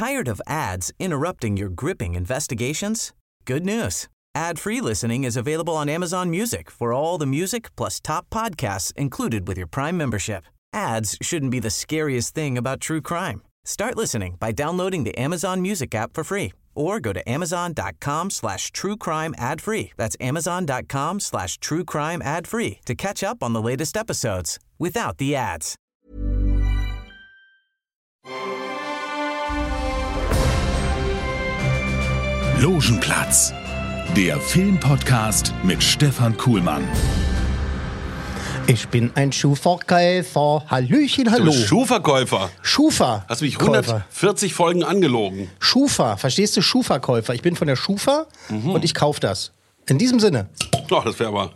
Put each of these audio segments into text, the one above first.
Tired of ads interrupting your gripping investigations? Good news. Ad-free listening is available on Amazon Music for all the music plus top podcasts included with your Prime membership. Ads shouldn't be the scariest thing about true crime. Start listening by downloading the Amazon Music app for free or go to amazon.com/truecrime ad-free. That's amazon.com/truecrime ad-free to catch up on the latest episodes without the ads. Logenplatz, der Filmpodcast mit Stefan Kuhlmann. Ich bin ein Schuhverkäufer. Hallöchen, hallo. Du bist Schuhverkäufer. Schufa. Hast mich 140 Folgen angelogen. Schufa, verstehst du? Schuhverkäufer. Ich bin von der Schufa und ich kaufe das. In diesem Sinne. Oh, das wäre aber...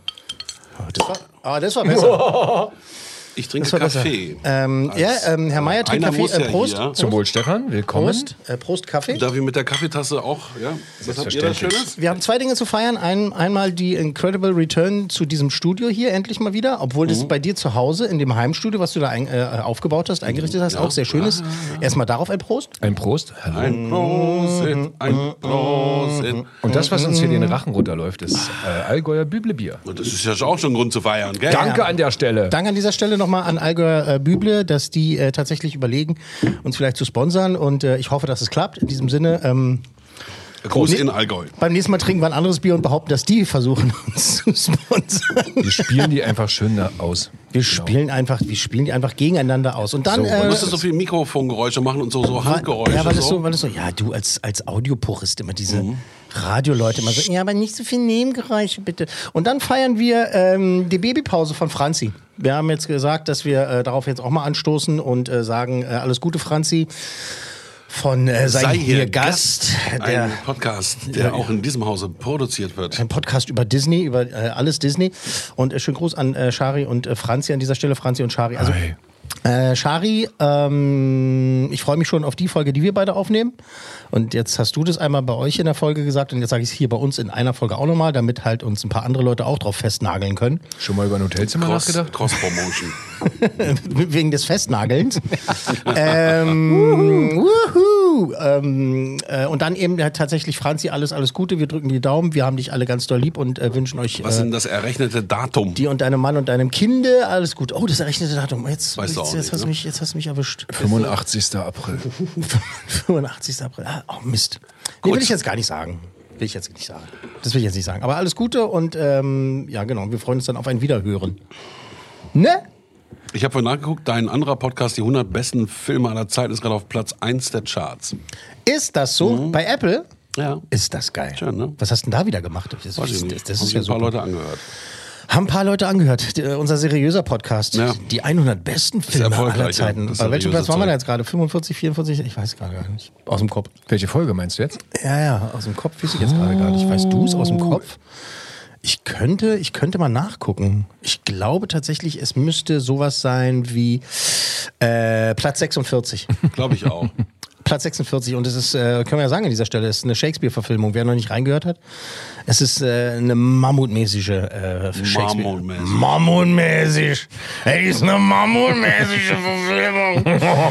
Das war besser. Ich trinke Kaffee. Herr Meier trinkt Kaffee. Prost. Hier. Zum Wohl, Stefan. Willkommen. Prost, Kaffee. Darf ich mit der Kaffeetasse auch? Ja. Was habt ihr da Schönes? Wir haben zwei Dinge zu feiern. Einmal die Incredible Return zu diesem Studio hier, endlich mal wieder. Obwohl das bei dir zu Hause, in dem Heimstudio, was du da aufgebaut hast, eingerichtet hast, auch sehr schön ist. Erstmal darauf ein Prost. Ein Prost. Hallo. Ein Prost. Ein Prost. Und das, was uns hier den Rachen runterläuft, ist Allgäuer Büblebier. Und das ist ja auch schon ein Grund zu feiern, gell? Danke an der Stelle. Danke an dieser Stelle nochmal an Allgäuer Büble, dass die tatsächlich überlegen, uns vielleicht zu sponsern. Und ich hoffe, dass es klappt. In diesem Sinne... Gruß in Allgäu. Beim nächsten Mal trinken wir ein anderes Bier und behaupten, dass die versuchen, uns zu sponsern. Wir spielen die einfach schön aus. Wir spielen die einfach gegeneinander aus. Und dann... Du musst so viel Mikrofongeräusche machen und so Handgeräusche. Ja, weil es so, ja, du als Audiopurist immer diese Radioleute immer so, ja, aber nicht so viel Nebengeräusche, bitte. Und dann feiern wir die Babypause von Franzi. Wir haben jetzt gesagt, dass wir darauf jetzt auch mal anstoßen und sagen, alles Gute, Franzi. Von Sei hier Gast. Ein Podcast, der auch in diesem Hause produziert wird. Ein Podcast über Disney, über alles Disney. Und schönen Gruß an Shari und Franzi an dieser Stelle, Franzi und Shari. Also, Shari, ich freue mich schon auf die Folge, die wir beide aufnehmen. Und jetzt hast du das einmal bei euch in der Folge gesagt und jetzt sage ich es hier bei uns in einer Folge auch nochmal, damit halt uns ein paar andere Leute auch drauf festnageln können. Schon mal über ein Hotelzimmer nachgedacht? Cross-Promotion. Wegen des Festnagelns. Und dann eben tatsächlich, Franzi, alles Gute, wir drücken die Daumen, wir haben dich alle ganz doll lieb und wünschen euch... Was ist denn das errechnete Datum? Dir und deinem Mann und deinem Kinde, alles gut. Oh, das errechnete Datum, jetzt hast du mich erwischt. 85. April. 85. April, oh Mist. Nee, will ich jetzt gar nicht sagen. Das will ich jetzt nicht sagen. Aber alles Gute und ja genau, wir freuen uns dann auf ein Wiederhören. Ne? Ich habe vorhin nachgeguckt, dein anderer Podcast, die 100 besten Filme aller Zeiten, ist gerade auf Platz 1 der Charts. Ist das so? Bei Apple? Ja. Ist das geil. Schön, ne? Was hast du denn da wieder gemacht? Das Weiß ich nicht. ist haben ja ein paar super. Leute angehört. Haben ein paar Leute angehört. Unser seriöser Podcast. Ja. Die 100 besten Filme aller Zeiten. Bei welchem Platz waren wir da jetzt gerade? 45, 44? Ich weiß gar nicht. Aus dem Kopf. Welche Folge meinst du jetzt? Ja, aus dem Kopf weiß ich jetzt gerade gar nicht. Weißt du es aus dem Kopf? Ich könnte mal nachgucken. Ich glaube tatsächlich, es müsste sowas sein wie Platz 46. Glaube ich auch. Platz 46 und es ist, können wir ja sagen an dieser Stelle, es ist eine Shakespeare-Verfilmung. Wer noch nicht reingehört hat, es ist eine mammutmäßige Shakespeare. Mammutmäßig. Es ist eine mammutmäßige Verfilmung.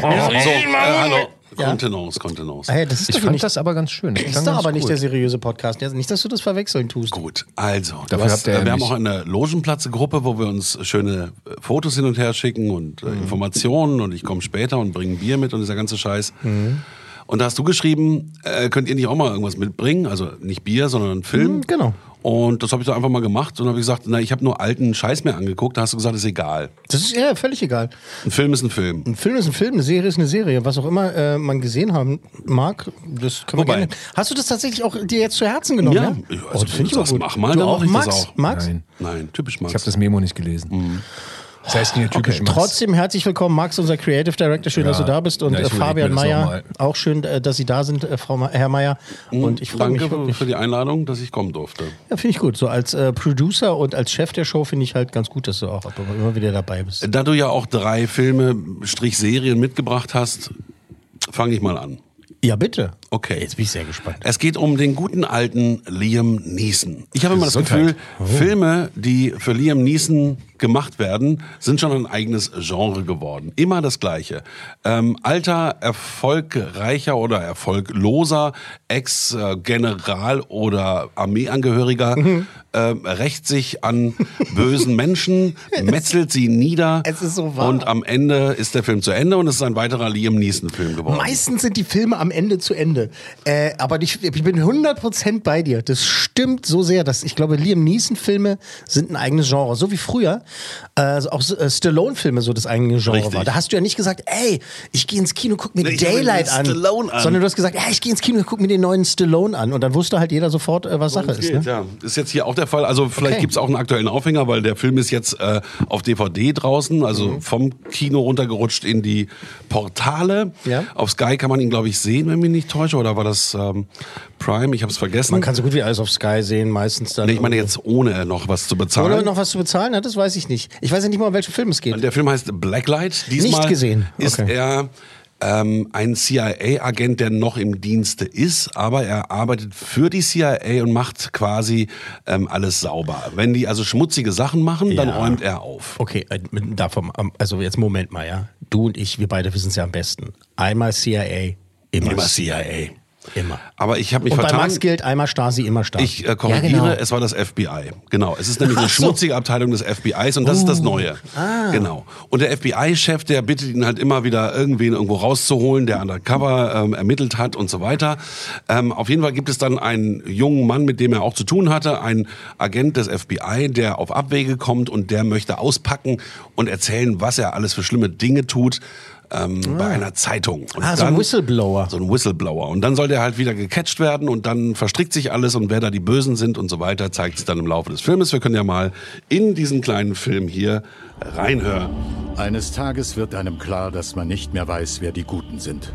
Hallo. Ja? Kontenance. Hey, das ist Ich fand das aber ganz schön. Das ist doch aber nicht der seriöse Podcast. Nicht, dass du das verwechseln tust. Gut, also. Dafür wir haben auch eine Logenplatz-Gruppe, wo wir uns schöne Fotos hin und her schicken und Informationen und ich komme später und bringe Bier mit und dieser ganze Scheiß. Und da hast du geschrieben, könnt ihr nicht auch mal irgendwas mitbringen? Also nicht Bier, sondern einen Film. Genau. Und das habe ich dann einfach mal gemacht und habe gesagt, ich habe nur alten Scheiß mehr angeguckt. Da hast du gesagt, ist egal. Das ist ja völlig egal. Ein Film ist ein Film. Ein Film ist ein Film, eine Serie ist eine Serie. Was auch immer man gesehen haben mag, das können wir gerne. Hast du das tatsächlich auch dir jetzt zu Herzen genommen? Ja, ja? Also, das finde ich aber gut. Mach mal, du dann auch, mach ich Max? das auch. Max? Nein, typisch Max. Ich habe das Memo nicht gelesen. Das heißt nicht typisch Max. Trotzdem herzlich willkommen, Max, unser Creative Director. Schön, dass du da bist. Und Fabian Meyer, auch schön, dass Sie da sind, Herr Meyer. Und ich freue mich Danke für die Einladung, dass ich kommen durfte. Ja, finde ich gut. So als Producer und als Chef der Show finde ich halt ganz gut, dass du auch immer wieder dabei bist. Da du ja auch 3 Filme, Serien mitgebracht hast, fange ich mal an. Ja, bitte. Okay. Jetzt bin ich sehr gespannt. Es geht um den guten alten Liam Neeson. Ich habe immer das Gefühl, Filme, die für Liam Neeson gemacht werden, sind schon ein eigenes Genre geworden. Immer das Gleiche. Alter, erfolgreicher oder erfolgloser Ex-General oder Armeeangehöriger rächt sich an bösen Menschen, metzelt sie nieder. Es ist so wahr. Und am Ende ist der Film zu Ende und es ist ein weiterer Liam Neeson-Film geworden. Meistens sind die Filme am Ende zu Ende. Aber ich bin 100% bei dir. Das stimmt so sehr, dass ich glaube, Liam Neeson-Filme sind ein eigenes Genre. So wie früher auch Stallone-Filme so das eigene Genre Richtig. war. Da hast du ja nicht gesagt, ey, ich gehe ins Kino, guck mir Nee, ich Daylight guck mir an. Stallone an. Sondern du hast gesagt, ey, ich gehe ins Kino, guck mir den neuen Stallone an. Und dann wusste halt jeder sofort, was Sache ist. Ne? Ja, ist jetzt hier auch der Fall. Also vielleicht gibt es auch einen aktuellen Aufhänger, weil der Film ist jetzt auf DVD draußen, also vom Kino runtergerutscht in die Portale. Ja. Auf Sky kann man ihn, glaube ich, sehen, wenn ich mich nicht täusche. Oder war das Prime? Ich habe es vergessen. Man kann so gut wie alles auf Sky sehen, meistens dann. Nee, ich meine jetzt ohne noch was zu bezahlen. Oder noch was zu bezahlen? Na, das weiß ich nicht. Ich weiß ja nicht mal, um welchen Film es geht. Der Film heißt Blacklight. Diesmal Nicht gesehen. ist Okay. er ein CIA-Agent, der noch im Dienste ist, aber er arbeitet für die CIA und macht quasi alles sauber. Wenn die also schmutzige Sachen machen, dann Ja. räumt er auf. Okay, davon, also jetzt Moment mal, ja. Du und ich, wir beide wissen es ja am besten. Einmal CIA, immer CIA. Immer. Aber ich habe mich Und bei vertan. Max gilt einmal Stasi, immer Stasi. Ich korrigiere, Ja, genau. es war das FBI. Genau, es ist nämlich eine Ach so. schmutzige Abteilung des FBIs und das ist das Neue. Genau. Und der FBI-Chef, der bittet ihn halt immer wieder, irgendwen irgendwo rauszuholen, der undercover ermittelt hat und so weiter. Auf jeden Fall gibt es dann einen jungen Mann, mit dem er auch zu tun hatte, ein Agent des FBI, der auf Abwege kommt und der möchte auspacken und erzählen, was er alles für schlimme Dinge tut. Bei einer Zeitung. Und so ein Whistleblower. So ein Whistleblower. Und dann soll der halt wieder gecatcht werden und dann verstrickt sich alles und wer da die Bösen sind und so weiter, zeigt sich dann im Laufe des Filmes. Wir können ja mal in diesen kleinen Film hier reinhören. Eines Tages wird einem klar, dass man nicht mehr weiß, wer die Guten sind.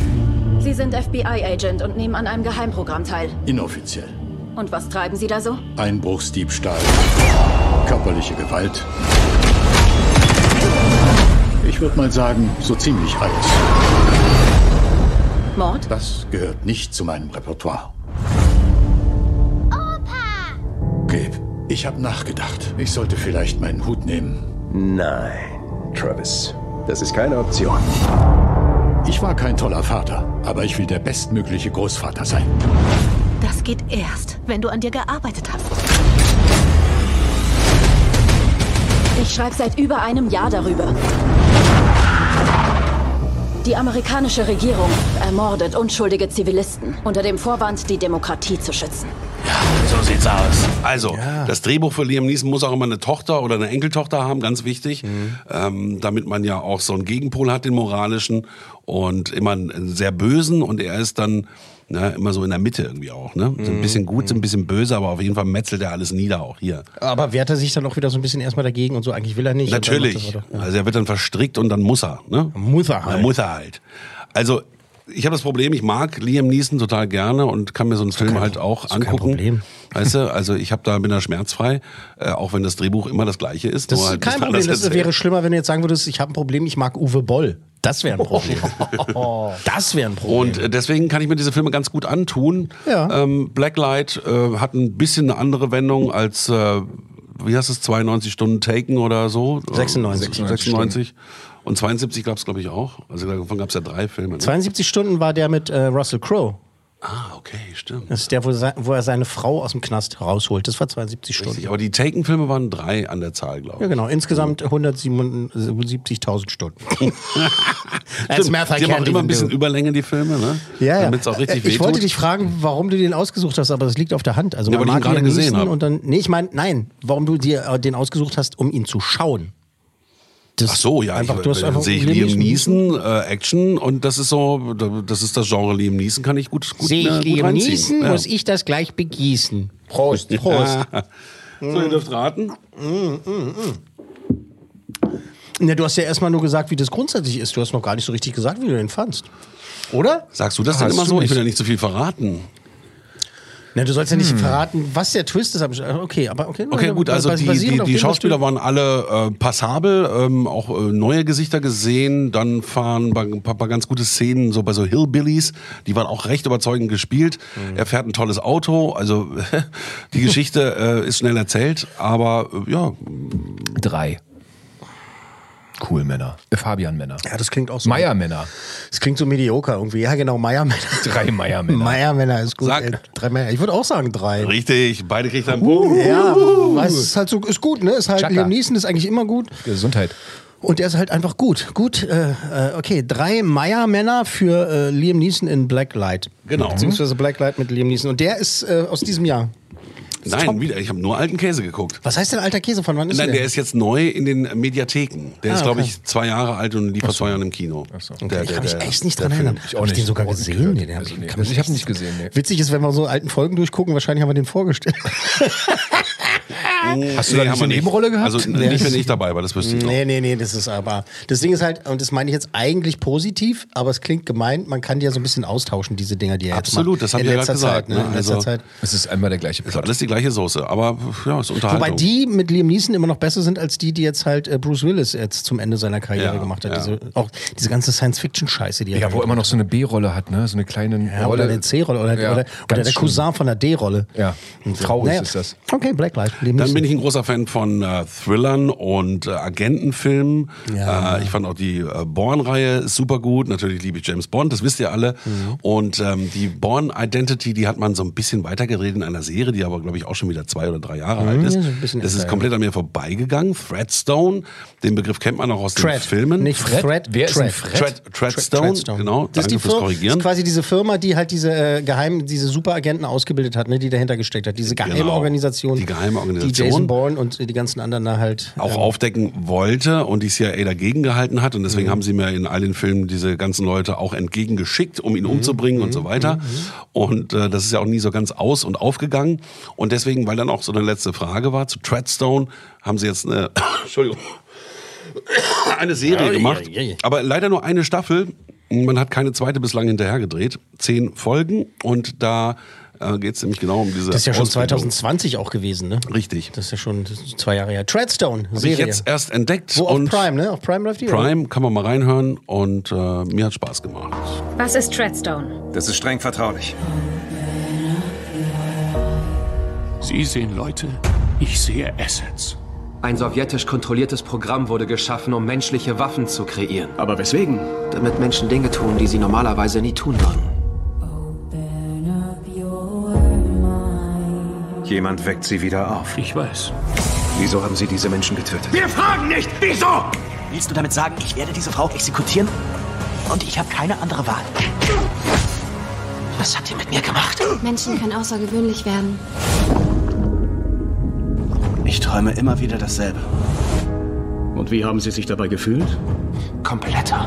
Sie sind FBI-Agent und nehmen an einem Geheimprogramm teil. Inoffiziell. Und was treiben Sie da so? Einbruchsdiebstahl, körperliche Gewalt. Ich würde mal sagen, so ziemlich alles. Mord? Das gehört nicht zu meinem Repertoire. Opa! Gabe, ich habe nachgedacht. Ich sollte vielleicht meinen Hut nehmen. Nein, Travis. Das ist keine Option. Ich war kein toller Vater, aber ich will der bestmögliche Großvater sein. Das geht erst, wenn du an dir gearbeitet hast. Ich schreibe seit über einem Jahr darüber. Die amerikanische Regierung ermordet unschuldige Zivilisten unter dem Vorwand, die Demokratie zu schützen. So sieht's aus. Also, das Drehbuch für Liam Neeson muss auch immer eine Tochter oder eine Enkeltochter haben, ganz wichtig. Damit man ja auch so einen Gegenpol hat, den moralischen. Und immer einen sehr bösen. Und er ist dann immer so in der Mitte irgendwie auch. Ne? So ein bisschen gut, so ein bisschen böse, aber auf jeden Fall metzelt er alles nieder auch hier. Aber wehrt er sich dann auch wieder so ein bisschen erstmal dagegen und so? Eigentlich will er nicht. Natürlich. Also er wird dann verstrickt und dann muss er. Ne? Muss er halt. Ja, muss er halt. Also ich habe das Problem, ich mag Liam Neeson total gerne und kann mir so einen Film halt auch angucken. Kein Problem. Weißt du, also ich bin da schmerzfrei, auch wenn das Drehbuch immer das gleiche ist. Das nur ist halt kein anders Problem. Das erzählt. wäre schlimmer, wenn du jetzt sagen würdest, ich habe ein Problem, ich mag Uwe Boll. Das wäre ein Problem. Das wäre ein Problem. Und deswegen kann ich mir diese Filme ganz gut antun. Ja. Blacklight hat ein bisschen eine andere Wendung als, wie heißt es, 92 Stunden Taken oder so? 96. Und 72 gab es, glaube ich, auch. Also davon gab es ja 3 Filme. Ne? 72 Stunden war der mit Russell Crowe. Ah, okay, stimmt. Das ist der, wo er seine Frau aus dem Knast rausholt. Das war 72 Stunden. Richtig, aber die Taken-Filme waren 3 an der Zahl, glaube ich. Ja, genau. Insgesamt 177.000 Stunden. Stimmt, die haben auch immer ein bisschen Überlänge, die Filme, ne? Ja. Damit es auch richtig wehtut. Ich wollte dich fragen, warum du den ausgesucht hast, aber das liegt auf der Hand. Also Ja, man weil ich ihn mag gerade Liam gesehen Neeson habe. und dann, nee, ich meine, nein, warum du dir den ausgesucht hast, um ihn zu schauen. Ach so, ja, einfach, du hast einfach sehe ich Liam Neeson, Action und das ist so, das ist das Genre Liam Neeson, kann ich gut Sehe ich gut Liam reinziehen. Neeson, Ja. muss ich das gleich begießen. Prost. Prost. So, ihr dürft raten. Ja, du hast ja erstmal nur gesagt, wie das grundsätzlich ist. Du hast noch gar nicht so richtig gesagt, wie du den fandst. Oder? Sagst du das denn Hast immer du so? Ich nicht. will ja nicht so viel verraten. Na, du sollst ja nicht verraten, was der Twist ist. Okay, gut, also die Schauspieler waren alle passabel, auch neue Gesichter gesehen, dann fahren ein paar ganz gute Szenen so bei so Hillbillies, die waren auch recht überzeugend gespielt. Er fährt ein tolles Auto, also die Geschichte ist schnell erzählt, aber ja. 3. Cool-Männer. Fabian-Männer. Ja, das klingt auch so. Meier-Männer. Das klingt so mediocre irgendwie. Ja, genau, Meier-Männer. 3 Meier-Männer. Meier-Männer ist gut. Sag. 3 Meier. Ich würde auch sagen 3. Richtig, beide kriegt einen Punkt. Ja, es ist halt so, ist gut, ne? Ist halt, Liam Neeson ist eigentlich immer gut. Gesundheit. Und der ist halt einfach gut. Okay, 3 Meier-Männer für Liam Neeson in Blacklight. Genau. Beziehungsweise Blacklight mit Liam Neeson. Und der ist aus diesem Jahr. Nein, wieder. Ich habe nur alten Käse geguckt. Was heißt denn alter Käse? Von wann ist Nein, der? der ist jetzt neu in den Mediatheken. Der ist, glaube ich, 2 Jahre alt und lief vor 2 Jahren im Kino. Okay, ich kann mich echt nicht dran erinnern. Ich auch Hab nicht. ich den sogar gesehen? Nee, Ich habe ihn nicht gesehen. Nee. Witzig ist, wenn wir so alten Folgen durchgucken, wahrscheinlich haben wir den vorgestellt. Hast du da nicht eine Nebenrolle gehabt? Also nicht, wenn ich dabei war, das wüsste ich noch. Nee, das ist aber... Das Ding ist halt, und das meine ich jetzt eigentlich positiv, aber es klingt gemein, man kann die ja so ein bisschen austauschen, diese Dinger, die er jetzt macht. Absolut, das haben wir ja gerade gesagt. Ne? In letzter Zeit. Es ist einmal der gleiche Ist Plot. alles die gleiche Soße, aber ja, ist Unterhaltung. Wobei die mit Liam Neeson immer noch besser sind, als die jetzt halt Bruce Willis jetzt zum Ende seiner Karriere gemacht hat. Ja. Diese ganze Science-Fiction-Scheiße, die er Ja, wo er immer noch so eine B-Rolle hat, ne? So eine kleine ja, Rolle. oder eine C-Rolle oder der Cousin von der D-Rolle. Ja, traurig ist das. Okay, Blacklight. Dann bin ich ein großer Fan von Thrillern und Agentenfilmen. Ja. Ich fand auch die Bourne-Reihe super gut. Natürlich liebe ich James Bond, das wisst ihr alle. Und die Bourne Identity, die hat man so ein bisschen weitergedreht in einer Serie, die aber, glaube ich, auch schon wieder 2 oder 3 Jahre alt ist. Das ist komplett an mir vorbeigegangen. Threadstone, den Begriff kennt man auch aus den Filmen. Nicht Thread. Wer ist ein Fred? Threadstone, genau. Das Danke ist fürs Korrigieren. Das ist quasi diese Firma, die halt diese diese Superagenten ausgebildet hat, ne, die dahinter gesteckt hat. Diese geheime Organisation. Die geheime Organisation. Die Jason Bourne und die ganzen anderen da halt auch aufdecken wollte und die CIA dagegen gehalten hat. Und deswegen haben sie mir in all den Filmen diese ganzen Leute auch entgegengeschickt, um ihn umzubringen und so weiter. Und das ist ja auch nie so ganz aus- und aufgegangen. Und deswegen, weil dann auch so eine letzte Frage war, zu Threadstone haben sie jetzt eine, Entschuldigung, eine Serie gemacht. Aber leider nur eine Staffel. Man hat keine zweite bislang hinterher gedreht. 10 Folgen und da geht es nämlich genau um diese Das ist ja schon Ausbildung. 2020 auch gewesen, ne? Richtig. Das ist ja schon 2 Jahre her. Threadstone, Habe ich Serie. jetzt erst entdeckt. Wo auf und Prime, ne? Auf Prime läuft die? Prime, kann man mal reinhören und mir hat Spaß gemacht. Was ist Threadstone? Das ist streng vertraulich. Sie sehen Leute, ich sehe Assets. Ein sowjetisch kontrolliertes Programm wurde geschaffen, um menschliche Waffen zu kreieren. Aber weswegen? Damit Menschen Dinge tun, die sie normalerweise nie tun würden. Jemand weckt sie wieder auf. Ich weiß. Wieso haben Sie diese Menschen getötet? Wir fragen nicht, wieso? Willst du damit sagen, ich werde diese Frau exekutieren? Und ich habe keine andere Wahl. Was habt ihr mit mir gemacht? Menschen können außergewöhnlich werden. Ich träume immer wieder dasselbe. Und wie haben Sie sich dabei gefühlt? Kompletter.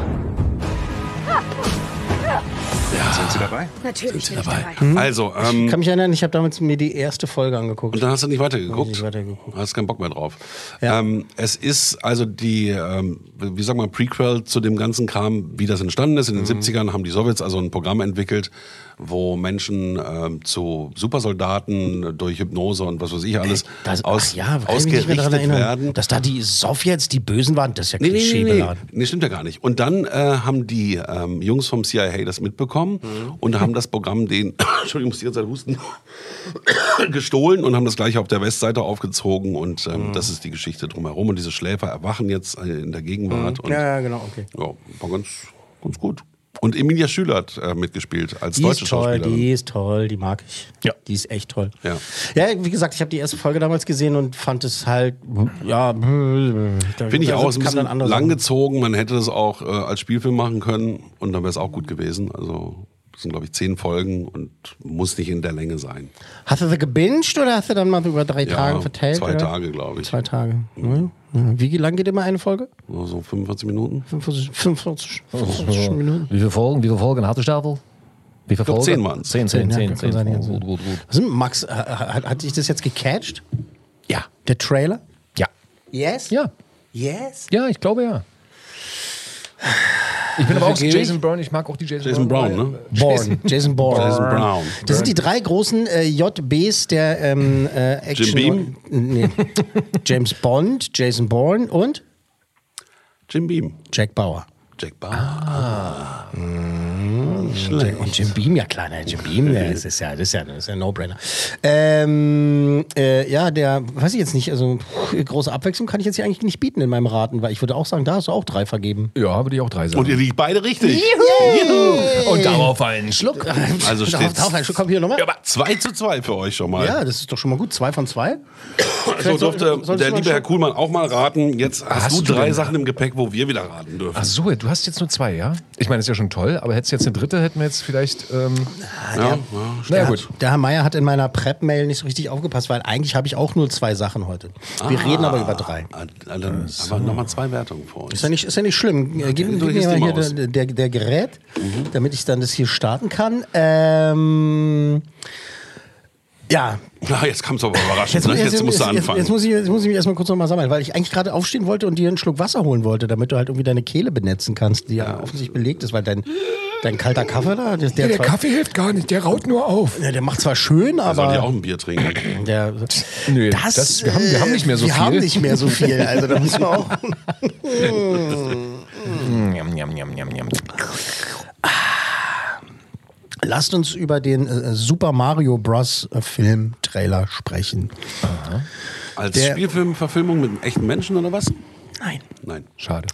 Sind Sie dabei? Natürlich bin ich dabei. Also, ich kann mich erinnern, ich habe damals mir die erste Folge angeguckt. Und dann hast du nicht weitergeguckt? Nicht weitergeguckt. Hast keinen Bock mehr drauf. Ja. Es ist also die, wie sagen wir, Prequel zu dem ganzen Kram, wie das entstanden ist. In den 70ern haben die Sowjets also ein Programm entwickelt, wo Menschen zu Supersoldaten durch Hypnose und was weiß ich alles ausgerichtet werden. Dass da die Sowjets die Bösen waren, das ist ja klischeebeladen. Nee, stimmt ja gar nicht. Und dann haben die Jungs vom CIA das mitbekommen und haben das Programm den, Entschuldigung, ich muss die ganze Zeit husten, gestohlen und haben das gleich auf der Westseite aufgezogen und das ist die Geschichte drumherum. Und diese Schläfer erwachen jetzt in der Gegenwart. Und, ja, genau, okay. Ja, war ganz gut. Und Emilia Schüler hat mitgespielt als deutsche Schauspielerin. Die ist toll, die mag ich. Ja. Die ist echt toll. Ja, wie gesagt, ich habe die erste Folge damals gesehen und fand es halt, finde ich auch, ist ein bisschen langgezogen. Man hätte das auch als Spielfilm machen können und dann wäre es auch gut gewesen. Also das sind, glaube ich, 10 Folgen und muss nicht in der Länge sein. Hast du sie gebinged oder hast du dann mal über 3 Tage verteilt? 2 Tage, glaube ich. 2 Tage. Mhm. Wie lang geht immer eine Folge? So 45 Minuten. 45 Minuten. Wie viele Folgen hat die Staffel? Wie viele Folgen? 10 waren es. 10. Gut. Max, hat dich das jetzt gecatcht? Ja. Der Trailer? Ja. Yes? Ja. Yes? Ja, ich glaube ja. Ich bin aber auch Jason Bourne, ich mag auch die Jason Brown, ne? Jason Bourne. Jason Brown. Das sind die 3 großen JBs der Action. Jim Beam? Nee. James Bond, Jason Bourne und? Jim Beam. Jack Bauer. Jack Bauer. Nicht schlecht. Und Jim Beam, ja klar, Jim Beam, das ist ja ein No-Brainer. Der, weiß ich jetzt nicht, also große Abwechslung kann ich jetzt hier eigentlich nicht bieten in meinem Raten, weil ich würde auch sagen, da hast du auch 3 vergeben. Ja, würde ich auch 3 sagen. Und ihr liegt beide richtig. Juhu. Und darauf einen Schluck. Also steht darauf einen Schluck, komm hier nochmal. Ja, aber 2:2 für euch schon mal. Ja, das ist doch schon mal gut, 2 von 2. So durfte der liebe Herr Kuhlmann auch mal raten. Jetzt hast du 3 Sachen im Gepäck, wo wir wieder raten dürfen. Ach so, du hast jetzt nur 2, ja? Ich meine, das ist ja schon toll, aber hättest du jetzt eine dritte, hätten wir jetzt vielleicht... Na gut. Der Herr Meier hat in meiner Prep-Mail nicht so richtig aufgepasst, weil eigentlich habe ich auch nur 2 Sachen heute. Wir reden aber über 3. Dann aber nochmal 2 Wertungen vor euch. Ist ja nicht schlimm. Gib mir mal hier der Gerät, damit ich dann das hier starten kann. Ja. Jetzt kam es aber überraschend. Jetzt musst du anfangen. Jetzt muss ich mich erstmal kurz nochmal sammeln, weil ich eigentlich gerade aufstehen wollte und dir einen Schluck Wasser holen wollte, damit du halt irgendwie deine Kehle benetzen kannst, die ja offensichtlich belegt ist, weil dein kalter Kaffee da... Der Kaffee hilft gar nicht, der raut nur auf. Ja, der macht zwar schön, aber... Soll ich auch ein Bier trinken? Nö, wir haben nicht mehr so viel. Wir haben nicht mehr so viel, also da müssen wir auch... Lasst uns über den Super Mario Bros. Film-Trailer sprechen. Aha. Als Spielfilmverfilmung mit echten Menschen oder was? Nein. Schade.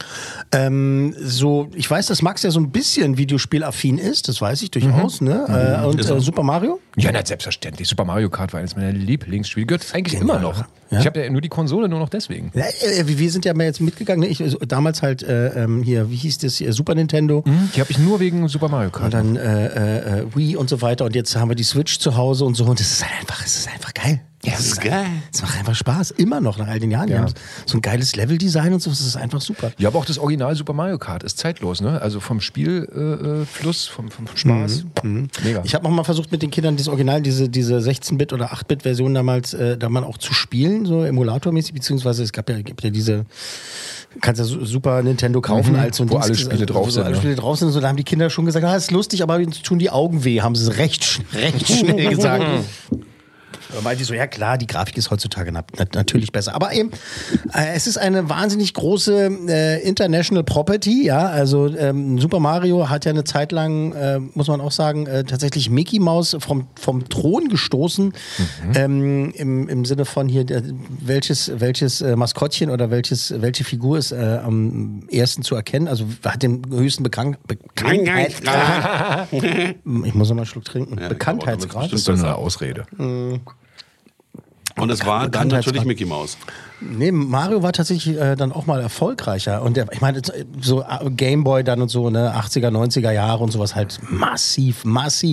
Ich weiß, dass Max ja so ein bisschen videospielaffin ist, das weiß ich durchaus, ne? Und Super Mario? Ja, selbstverständlich. Super Mario Kart war eines meiner Lieblingsspiele. Gehört eigentlich immer noch. Ja? Ich habe ja nur die Konsole nur noch deswegen. Ja, wir sind ja mal jetzt mitgegangen. Ne? Damals halt hier, wie hieß das hier? Super Nintendo. Die habe ich nur wegen Super Mario Kart. Und dann Wii und so weiter. Und jetzt haben wir die Switch zu Hause und so. Und es ist einfach geil. Ja, das ist geil. Es macht einfach Spaß. Immer noch nach all den Jahren. Die haben so ein geiles Leveldesign und so. Das ist einfach super. Ja, aber auch das Original Super Mario Kart ist zeitlos, ne? Also vom Spielfluss, vom Spaß. Mega. Ich habe noch mal versucht mit den Kindern das Original, diese 16-Bit oder 8-Bit-Version damals da mal auch zu spielen, so emulatormäßig, beziehungsweise es gibt ja diese, kannst ja Super Nintendo kaufen als so ein wo alle Spiele drauf sind. Alle Spiele drauf sind und so, da haben die Kinder schon gesagt, ist lustig, aber uns tun die Augen weh, haben sie recht schnell gesagt. Da meinte ich so, ja klar, die Grafik ist heutzutage natürlich besser. Aber eben, es ist eine wahnsinnig große International Property, ja. Also Super Mario hat ja eine Zeit lang, muss man auch sagen, tatsächlich Mickey Mouse vom Thron gestoßen. Im Sinne von hier, welches Maskottchen oder welche Figur ist am ersten zu erkennen. Also hat den höchsten Bekanntheitsgrad. Ich muss noch mal einen Schluck trinken. Ja, Bekanntheitsgrad. Das ist doch eine Ausrede. Und es war dann natürlich Mickey Mouse. Nee, Mario war tatsächlich dann auch mal erfolgreicher. Und ich meine, so Gameboy dann und so, ne, 80er, 90er Jahre und sowas halt massiv.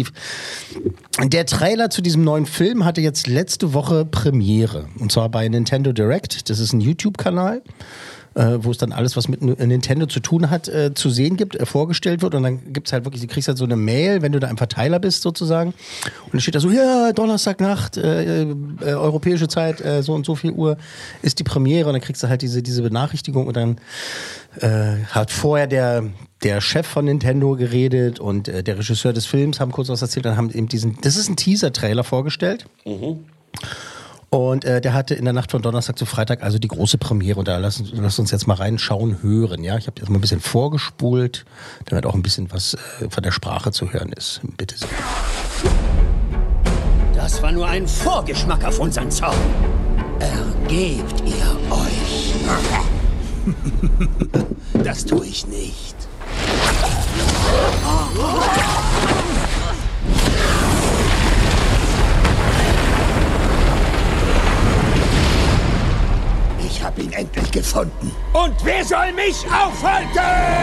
Der Trailer zu diesem neuen Film hatte jetzt letzte Woche Premiere. Und zwar bei Nintendo Direct. Das ist ein YouTube-Kanal, wo es dann alles, was mit Nintendo zu tun hat, zu sehen gibt, vorgestellt wird. Und dann gibt's halt wirklich, du kriegst halt so eine Mail, wenn du da ein Verteiler bist sozusagen. Und dann steht da so, ja, Donnerstagnacht, europäische Zeit, so und so viel Uhr ist die Premiere. Und dann kriegst du halt diese Benachrichtigung. Und dann hat vorher der Chef von Nintendo geredet und der Regisseur des Films haben kurz was erzählt. Dann haben eben das ist ein Teaser-Trailer vorgestellt. Und der hatte in der Nacht von Donnerstag zu Freitag also die große Premiere. Und da lass uns jetzt mal reinschauen, hören. Ja, ich habe jetzt mal ein bisschen vorgespult, damit auch ein bisschen was von der Sprache zu hören ist. Bitte sehr. Das war nur ein Vorgeschmack auf unseren Zorn. Ergebt ihr euch. Das tue ich nicht. Ich habe ihn endlich gefunden. Und wer soll mich aufhalten?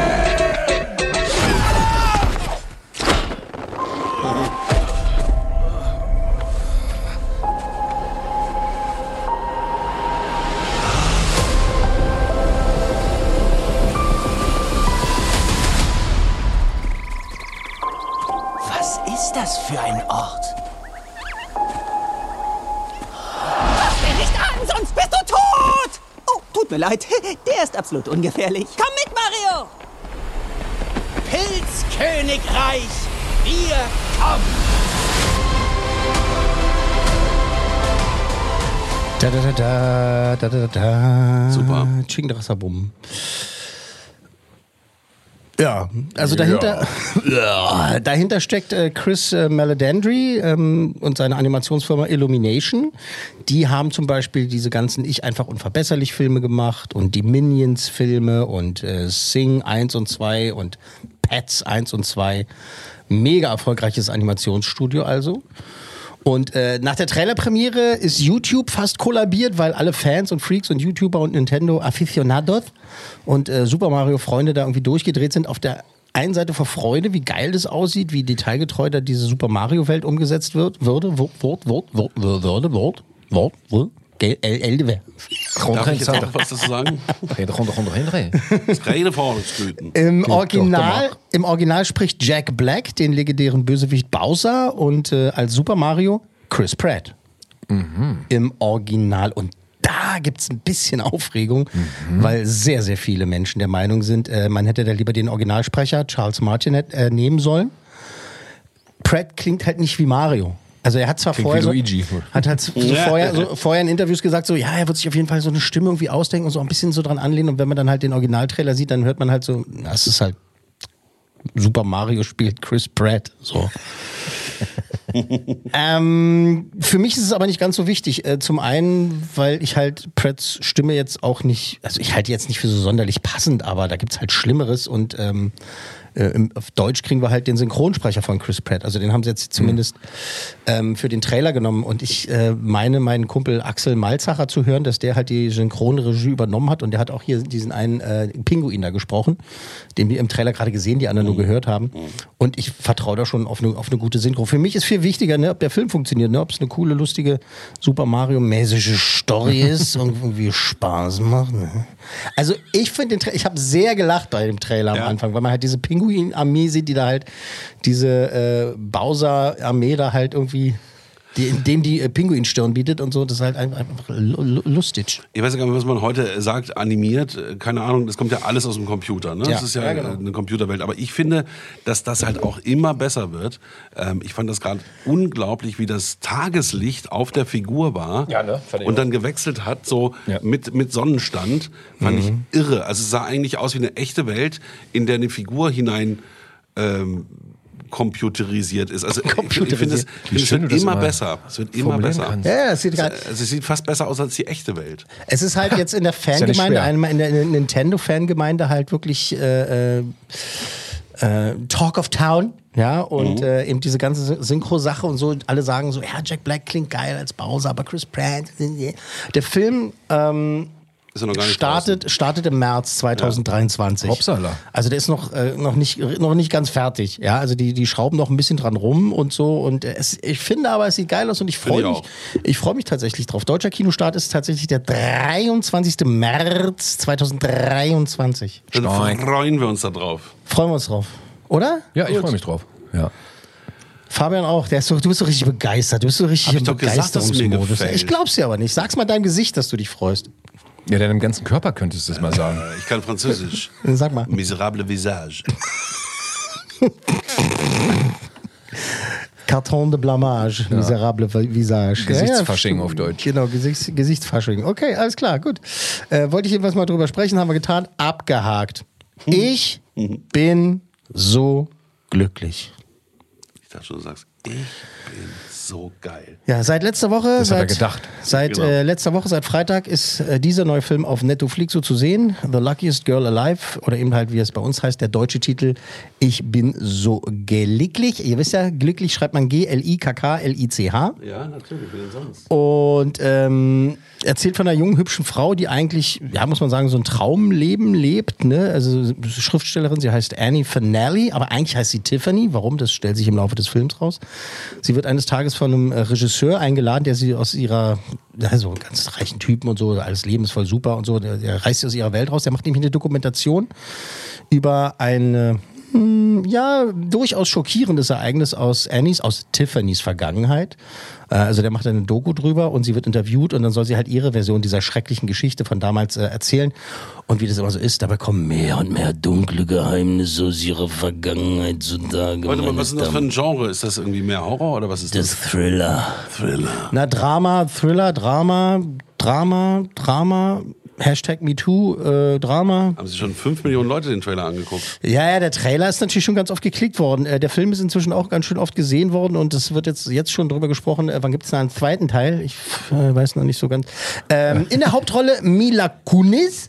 Was ist das für ein Ort? Fass den nicht an, sonst bist du tot! Oh, tut mir leid, der ist absolut ungefährlich. Komm mit, Mario! Pilzkönigreich. Wir kommen. Da, da, da, da, da, da. Super. Chingdrassabum. Ja, also dahinter, dahinter steckt Chris Meledandri und seine Animationsfirma Illumination. Die haben zum Beispiel diese ganzen Ich einfach unverbesserlich Filme gemacht und die Minions Filme und Sing 1 und 2 und Pets 1 und 2. Mega erfolgreiches Animationsstudio also. Und nach der Trailerpremiere ist YouTube fast kollabiert, weil alle Fans und Freaks und YouTuber und Nintendo Aficionados und Super Mario Freunde da irgendwie durchgedreht sind. Auf der einen Seite vor Freude, wie geil das aussieht, wie detailgetreu da diese Super Mario Welt umgesetzt wird. Darf ich jetzt noch was dazu sagen? Im Original spricht Jack Black den legendären Bösewicht Bowser und als Super Mario Chris Pratt. Im Original. Und da gibt es ein bisschen Aufregung, weil sehr, sehr viele Menschen der Meinung sind, man hätte da lieber den Originalsprecher Charles Martinet nehmen sollen. Pratt klingt halt nicht wie Mario. Also er hat zwar vorher vorher in Interviews gesagt, so ja, er wird sich auf jeden Fall so eine Stimme irgendwie ausdenken und so ein bisschen so dran anlehnen. Und wenn man dann halt den Originaltrailer sieht, dann hört man halt so, das ist halt Super Mario spielt Chris Pratt. So. Für mich ist es aber nicht ganz so wichtig. Zum einen, weil ich halt Pratts Stimme jetzt auch nicht, also ich halte jetzt nicht für so sonderlich passend, aber da gibt's halt Schlimmeres und auf Deutsch kriegen wir halt den Synchronsprecher von Chris Pratt. Also den haben sie jetzt zumindest für den Trailer genommen. Und ich meine, meinen Kumpel Axel Malzacher zu hören, dass der halt die Synchronregie übernommen hat. Und der hat auch hier diesen einen Pinguin da gesprochen, den wir im Trailer gerade gesehen, die anderen nur gehört haben. Und ich vertraue da schon auf eine gute Synchro. Für mich ist viel wichtiger, ne, ob der Film funktioniert, ne, ob es eine coole, lustige Super Mario-mäßige Story ist und irgendwie Spaß macht. Ne? Also ich finde ich habe sehr gelacht bei dem Trailer am Anfang, weil man halt diese Pinguin-Armee sieht, die da halt diese Bowser-Armee da halt irgendwie, dem die Pinguinstirn bietet und so, das ist halt einfach lustig. Ich weiß gar nicht, was man heute sagt, animiert, keine Ahnung, das kommt ja alles aus dem Computer, ne? Das ist ja genau. Eine Computerwelt, aber ich finde, dass das halt auch immer besser wird. Ich fand das gerade unglaublich, wie das Tageslicht auf der Figur war und dann gewechselt hat, so mit Sonnenstand, fand ich irre. Also es sah eigentlich aus wie eine echte Welt, in der eine Figur hinein computerisiert ist. Also ich finde, es wird immer besser. Es wird immer besser. Ja, es sieht fast besser aus als die echte Welt. Es ist halt jetzt in der Fangemeinde, in der Nintendo-Fangemeinde halt wirklich Talk of Town. Ja, und eben diese ganze Synchro-Sache und so, alle sagen so, ja, Jack Black klingt geil als Bowser, aber Chris Pratt. Der Film ist ja noch gar nicht startet im März 2023. Hoppsala. Also der ist noch nicht ganz fertig. Ja, also die schrauben noch ein bisschen dran rum und so. Und ich finde aber, es sieht geil aus und ich freue mich. Ich freue mich tatsächlich drauf. Deutscher Kinostart ist tatsächlich der 23. März 2023. Dann freuen wir uns da drauf. Freuen wir uns drauf. Oder? Ja, ich freue mich drauf. Ja. Fabian auch, du bist so richtig begeistert. Du bist so richtig im Begeisterungsmodus. Ich glaub's dir aber nicht. Sag's mal deinem Gesicht, dass du dich freust. Ja, deinem ganzen Körper könntest du das mal sagen. Ich kann Französisch. Sag mal. Miserable Visage. Carton de Blamage, miserable Visage. Gesichtsfasching auf Deutsch. Genau, Gesichtsfasching. Okay, alles klar, gut. Wollte ich jedenfalls mal drüber sprechen, haben wir getan. Abgehakt. Ich bin so glücklich. Ich dachte schon, du sagst, ich bin so geil. Ja, seit letzter Woche, seit Freitag ist dieser neue Film auf Netflix so zu sehen. The Luckiest Girl Alive oder eben halt, wie es bei uns heißt, der deutsche Titel Ich bin so glücklich. Ihr wisst ja, glücklich schreibt man G-L-I-K-K-L-I-C-H. Ja, natürlich, wie denn sonst? Und erzählt von einer jungen, hübschen Frau, die eigentlich, ja, muss man sagen, so ein Traumleben lebt. Ne? Also Schriftstellerin, sie heißt Annie Finelli, aber eigentlich heißt sie Tiffany. Warum? Das stellt sich im Laufe des Films raus. Sie wird eines Tages von einem Regisseur eingeladen, der sie aus ihrer, so ganz reichen Typen und so, alles Leben ist voll super und so, der reißt sie aus ihrer Welt raus. Der macht nämlich eine Dokumentation über eine ja, durchaus schockierendes Ereignis aus Tiffany's Vergangenheit. Also der macht eine Doku drüber und sie wird interviewt und dann soll sie halt ihre Version dieser schrecklichen Geschichte von damals erzählen. Und wie das immer so ist, dabei kommen mehr und mehr dunkle Geheimnisse aus ihrer Vergangenheit zutage. Warte mal, was ist das für ein Genre? Ist das irgendwie mehr Horror oder was ist das? Das Thriller. Na, Drama, Thriller, Drama, Hashtag MeToo, Drama. Haben sich schon 5 Millionen Leute den Trailer angeguckt? Ja, der Trailer ist natürlich schon ganz oft geklickt worden. Der Film ist inzwischen auch ganz schön oft gesehen worden und es wird jetzt schon drüber gesprochen, wann gibt es da einen zweiten Teil? Ich weiß noch nicht so ganz. In der Hauptrolle Mila Kunis.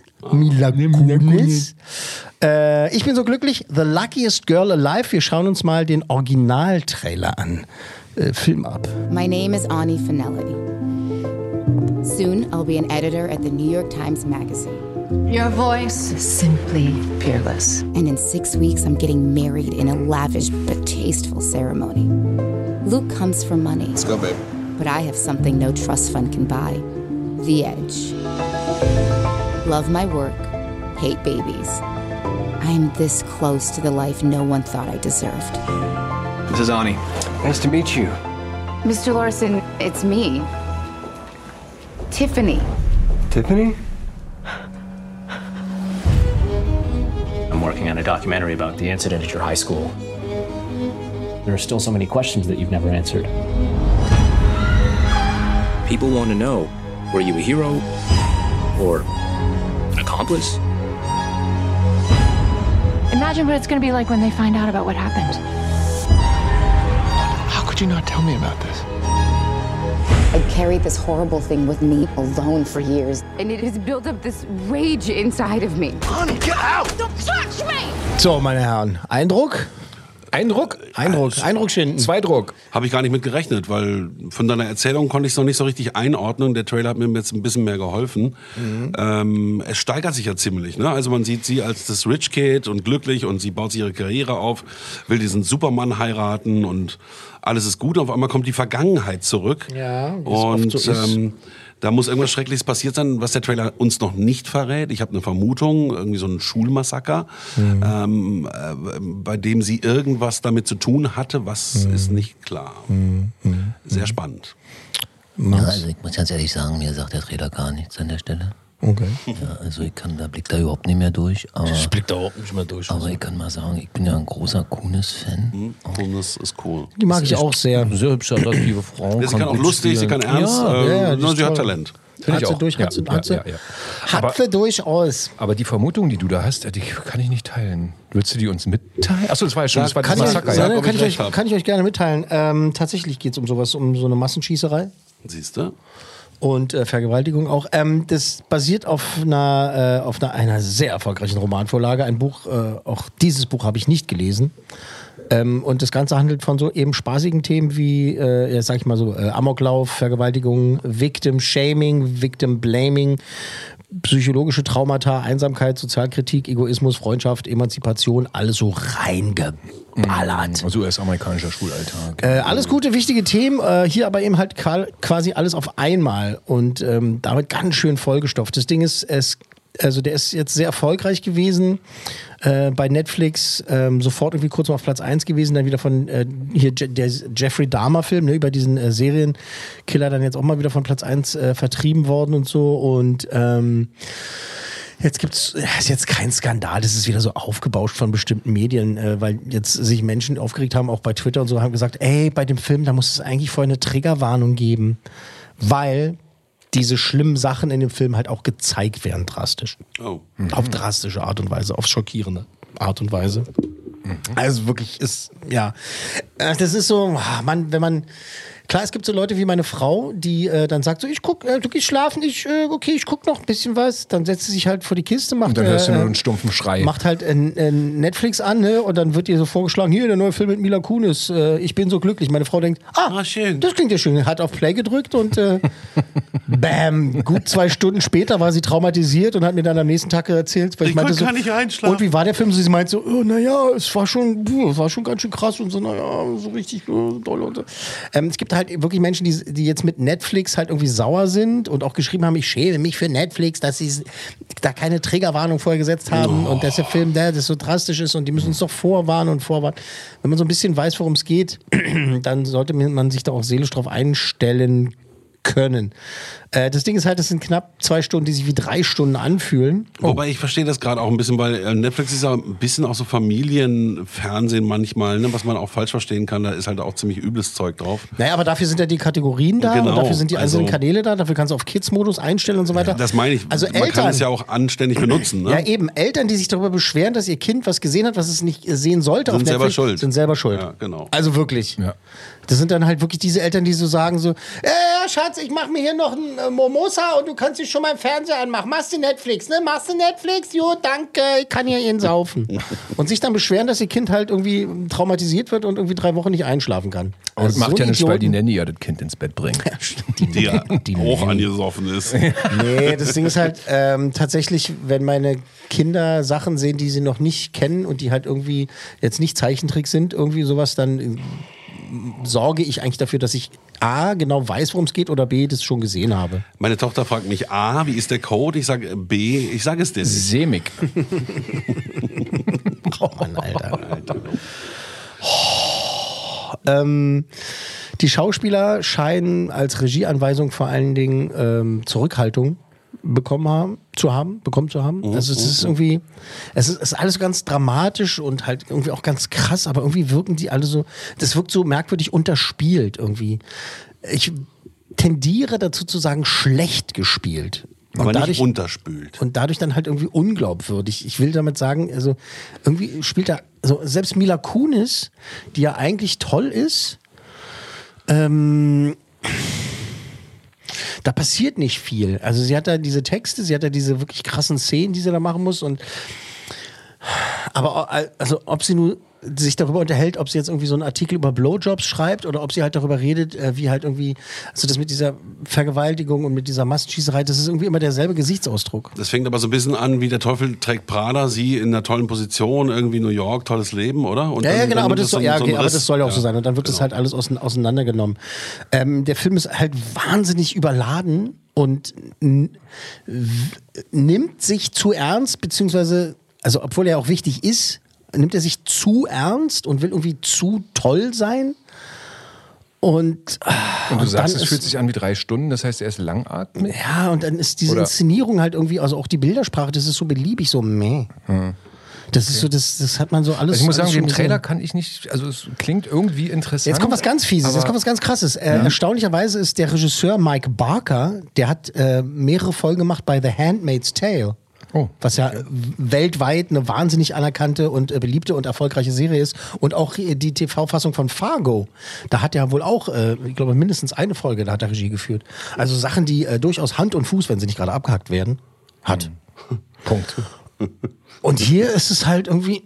Ich bin so glücklich. The Luckiest Girl Alive. Wir schauen uns mal den Originaltrailer an. Film ab. My name is Ani Finelli. Soon, I'll be an editor at the New York Times Magazine. Your voice is simply peerless. And in 6 weeks, I'm getting married in a lavish but tasteful ceremony. Luke comes for money. Let's go, babe. But I have something no trust fund can buy. The edge. Love my work, hate babies. I'm this close to the life no one thought I deserved. This is Ani. Nice to meet you. Mr. Larson, it's me. Tiffany. Tiffany? I'm working on a documentary about the incident at your high school. There are still so many questions that you've never answered. People want to know, were you a hero or an accomplice? Imagine what it's going to be like when they find out about what happened. How could you not tell me about this? I carried this horrible thing with me alone for years, and it has built up this rage inside of me. Honey, get out! Don't touch me! So, meine Herren, Eindruck? Eindruck schinden. Zweidruck. Habe ich gar nicht mit gerechnet, weil von deiner Erzählung konnte ich es noch nicht so richtig einordnen. Der Trailer hat mir jetzt ein bisschen mehr geholfen. Es steigert sich ja ziemlich. Ne? Also man sieht sie als das Rich Kid und glücklich und sie baut sich ihre Karriere auf, will diesen Supermann heiraten und alles ist gut. Auf einmal kommt die Vergangenheit zurück. Ja, und so ist. Da muss irgendwas Schreckliches passiert sein, was der Trailer uns noch nicht verrät. Ich habe eine Vermutung, irgendwie so ein Schulmassaker, bei dem sie irgendwas damit zu tun hatte, was ist nicht klar. Sehr spannend. Ja, also ich muss ganz ehrlich sagen, mir sagt der Trailer gar nichts an der Stelle. Okay. Ja, also da blickt da überhaupt nicht mehr durch. Ich blick da überhaupt nicht mehr durch. Aber ich kann mal sagen, ich bin ja ein großer Kunis-Fan. Kunis ist cool. Die mag ich auch sehr. Sehr hübsche, attraktive Frau. Sie kann auch lustig, sie kann ernst, sie hat Talent. Hat sie durchaus. Aber die Vermutung, die du da hast, die kann ich nicht teilen. Willst du die uns mitteilen? Achso, das war ja schon das Massaker. Kann ich euch gerne mitteilen. Tatsächlich geht es um sowas, um so eine Massenschießerei. Siehst du? Und Vergewaltigung auch. Das basiert auf einer sehr erfolgreichen Romanvorlage. Ein Buch, auch dieses Buch habe ich nicht gelesen. Und das Ganze handelt von so eben spaßigen Themen wie, sag ich mal so, Amoklauf, Vergewaltigung, Victim Shaming, Victim Blaming, psychologische Traumata, Einsamkeit, Sozialkritik, Egoismus, Freundschaft, Emanzipation, alles so reingeballert. Also US-amerikanischer Schulalltag. Alles gute, wichtige Themen, hier aber eben halt quasi alles auf einmal und damit ganz schön vollgestopft. Das Ding ist, der ist jetzt sehr erfolgreich gewesen bei Netflix, sofort irgendwie kurz mal auf Platz 1 gewesen, dann wieder von hier der Jeffrey Dahmer-Film, ne, über diesen Serienkiller dann jetzt auch mal wieder von Platz 1 vertrieben worden und so und jetzt ist jetzt kein Skandal, das ist wieder so aufgebauscht von bestimmten Medien, weil jetzt sich Menschen aufgeregt haben, auch bei Twitter und so, haben gesagt, ey, bei dem Film, da muss es eigentlich vorher eine Triggerwarnung geben, weil diese schlimmen Sachen in dem Film halt auch gezeigt werden, drastisch. Oh. Auf drastische Art und Weise, auf schockierende Art und Weise. Also wirklich ist, ja, das ist so, wenn man, klar, es gibt so Leute wie meine Frau, die dann sagt so, du gehst schlafen, ich guck noch ein bisschen was, dann setzt sie sich halt vor die Kiste, macht, und dann hörst du nur einen stumpfen Schrei. Macht halt Netflix an, ne, und dann wird ihr so vorgeschlagen, hier, der neue Film mit Mila Kunis, ich bin so glücklich. Meine Frau denkt, schön. Das klingt ja schön, hat auf Play gedrückt und Bam! Gut 2 Stunden später war sie traumatisiert und hat mir dann am nächsten Tag erzählt, weil ich meinte so, kann nicht einschlafen. Und wie war der Film? Sie meinte so, naja, es war schon ganz schön krass und so, naja, so richtig doll und so. Es gibt halt wirklich Menschen, die jetzt mit Netflix halt irgendwie sauer sind und auch geschrieben haben, ich schäme mich für Netflix, dass sie da keine Triggerwarnung vorher gesetzt haben und dass der Film das so drastisch ist und die müssen uns doch vorwarnen. Wenn man so ein bisschen weiß, worum es geht, dann sollte man sich da auch seelisch drauf einstellen können. Das Ding ist halt, das sind knapp 2 Stunden, die sich wie 3 Stunden anfühlen. Wobei ich verstehe das gerade auch ein bisschen, weil Netflix ist ja ein bisschen auch so Familienfernsehen manchmal, ne, was man auch falsch verstehen kann. Da ist halt auch ziemlich übles Zeug drauf. Naja, aber dafür sind ja die Kategorien da Genau, und dafür sind die einzelnen Kanäle da. Dafür kannst du auf Kids-Modus einstellen und so weiter. Das meine ich. Also man kann es ja auch anständig benutzen. Ne? Ja, eben. Eltern, die sich darüber beschweren, dass ihr Kind was gesehen hat, was es nicht sehen sollte auf Netflix, sind selber schuld. Ja, genau. Also wirklich. Ja. Das sind dann halt wirklich diese Eltern, die so sagen so, Schatz, ich mach mir hier noch ein Momosa und du kannst dich schon mal im Fernseher anmachen. Machst du Netflix, ne? Machst du Netflix? Jo, danke, ich kann hier ihn saufen. Und sich dann beschweren, dass ihr Kind halt irgendwie traumatisiert wird und irgendwie 3 Wochen nicht einschlafen kann. Und also macht ja nicht, weil die Nanny ja das Kind ins Bett bringt. Die ja hoch angesoffen ist. Nee, das Ding ist halt tatsächlich, wenn meine Kinder Sachen sehen, die sie noch nicht kennen und die halt irgendwie jetzt nicht Zeichentrick sind, irgendwie sowas, dann sorge ich eigentlich dafür, dass ich A, genau weiß, worum es geht oder B, das schon gesehen habe. Meine Tochter fragt mich A, wie ist der Code? Ich sage B, ich sage es dir nicht. Semik. Oh Mann, Alter. Die Schauspieler scheinen als Regieanweisung vor allen Dingen Zurückhaltung bekommen zu haben. Also es ist irgendwie, es ist alles ganz dramatisch und halt irgendwie auch ganz krass, aber irgendwie wirken die alle so, das wirkt so merkwürdig unterspielt irgendwie. Ich tendiere dazu zu sagen, schlecht gespielt. Aber dadurch, nicht unterspült. Und dadurch dann halt irgendwie unglaubwürdig. Ich will damit sagen, also irgendwie spielt da, also selbst Mila Kunis, die ja eigentlich toll ist, da passiert nicht viel. Also sie hat da diese Texte, sie hat da diese wirklich krassen Szenen, die sie da machen muss. Aber also ob sie nur sich darüber unterhält, ob sie jetzt irgendwie so einen Artikel über Blowjobs schreibt oder ob sie halt darüber redet, wie halt irgendwie, also das mit dieser Vergewaltigung und mit dieser Massenschießerei, das ist irgendwie immer derselbe Gesichtsausdruck. Das fängt aber so ein bisschen an, wie der Teufel trägt Prada, sie in einer tollen Position, irgendwie New York, tolles Leben, oder? Und ja, dann, genau, aber das, so aber das soll ja auch so sein. Und dann wird das halt alles auseinandergenommen. Der Film ist halt wahnsinnig überladen und nimmt sich zu ernst, beziehungsweise, also obwohl er auch wichtig ist, nimmt er sich zu ernst und will irgendwie zu toll sein. Und du sagst, es fühlt sich an wie 3 Stunden, das heißt, er ist langatmig? Ja, und dann ist diese Inszenierung halt irgendwie, also auch die Bildersprache, das ist so beliebig, so meh. Das ist so, das hat man so alles. Also ich muss sagen, im Trailer kann ich nicht, also es klingt irgendwie interessant. Jetzt kommt was ganz Fieses, jetzt kommt was ganz Krasses. Erstaunlicherweise ist der Regisseur Mike Barker, der hat mehrere Folgen gemacht bei The Handmaid's Tale. Was ja weltweit eine wahnsinnig anerkannte und beliebte und erfolgreiche Serie ist. Und auch die TV-Fassung von Fargo. Da hat er wohl auch, ich glaube, mindestens eine Folge, da hat er Regie geführt. Also Sachen, die durchaus Hand und Fuß, wenn sie nicht gerade abgehackt werden, hat. Punkt. Und hier ist es halt irgendwie...